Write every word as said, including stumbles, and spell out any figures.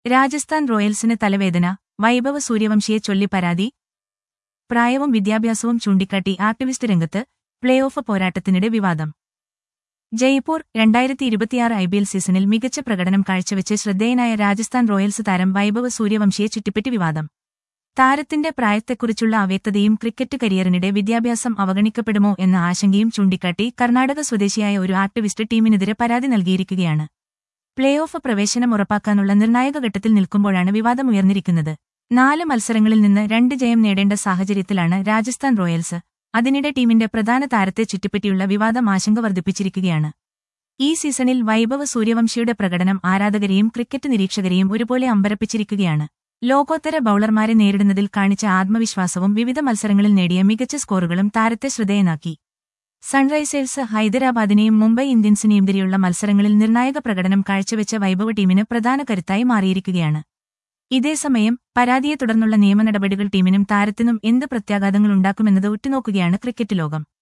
രാജസ്ഥാൻ റോയൽസിന് തലവേദന, വൈഭവ് സൂര്യവംശിയെ ചൊല്ലി പരാതി. പ്രായവും വിദ്യാഭ്യാസവും ചൂണ്ടിക്കാട്ടി ആക്ടിവിസ്റ്റ് രംഗത്ത്, പ്ലേ ഓഫ് പോരാട്ടത്തിനിടെ വിവാദം. ജയ്പൂർ രണ്ടായിരത്തി ഇരുപത്തിയാറ് ഐപിഎൽ സീസണിൽ മികച്ച പ്രകടനം കാഴ്ചവെച്ച് ശ്രദ്ധേയനായ രാജസ്ഥാൻ റോയൽസ് താരം വൈഭവ് സൂര്യവംശിയെ ചുറ്റിപ്പറ്റി വിവാദം. താരത്തിന്റെ പ്രായത്തെക്കുറിച്ചുള്ള അവ്യക്തതയും ക്രിക്കറ്റ് കരിയറിനിടെ വിദ്യാഭ്യാസം അവഗണിക്കപ്പെടുമോ എന്ന ആശങ്കയും ചൂണ്ടിക്കാട്ടി കർണാടക സ്വദേശിയായ ഒരു ആക്ടിവിസ്റ്റ് ടീമിനെതിരെ പരാതി നൽകിയിരിക്കുകയാണ്. പ്ലേ ഓഫ് പ്രവേശനം ഉറപ്പാക്കാനുള്ള നിർണായക ഘട്ടത്തിൽ നിൽക്കുമ്പോഴാണ് വിവാദമുയർന്നിരിക്കുന്നത്. നാല് മത്സരങ്ങളിൽ നിന്ന് രണ്ട് ജയം നേടേണ്ട സാഹചര്യത്തിലാണ് രാജസ്ഥാൻ റോയൽസ്. അതിനിടെ ടീമിന്റെ പ്രധാന താരത്തെ ചുറ്റിപ്പറ്റിയുള്ള വിവാദം ആശങ്ക വർദ്ധിപ്പിച്ചിരിക്കുകയാണ്. ഈ സീസണിൽ വൈഭവ് സൂര്യവംശിയുടെ പ്രകടനം ആരാധകരെയും ക്രിക്കറ്റ് നിരീക്ഷകരെയും ഒരുപോലെ അമ്പരപ്പിച്ചിരിക്കുകയാണ്. ലോകോത്തര ബൌളർമാരെ നേരിടുന്നതിൽ കാണിച്ച ആത്മവിശ്വാസവും വിവിധ മത്സരങ്ങളിൽ നേടിയ മികച്ച സ്കോറുകളും താരത്തെ ശ്രദ്ധേയനാക്കി. സൺറൈസേഴ്സ് ഹൈദരാബാദിനെയും മുംബൈ ഇന്ത്യൻസിനെയുമെതിരെയുള്ള മത്സരങ്ങളിൽ നിർണായക പ്രകടനം കാഴ്ചവെച്ച വൈഭവ് ടീമിന് പ്രധാന കരുത്തായി മാറിയിരിക്കുകയാണ്. ഇതേസമയം, പരാതിയെ തുടർന്നുള്ള നിയമ നടപടികൾ ടീമിനും താരത്തിനും എന്ത് പ്രത്യാഘാതങ്ങളുണ്ടാക്കുമെന്നത് ഉറ്റുനോക്കുകയാണ് ക്രിക്കറ്റ് ലോകം.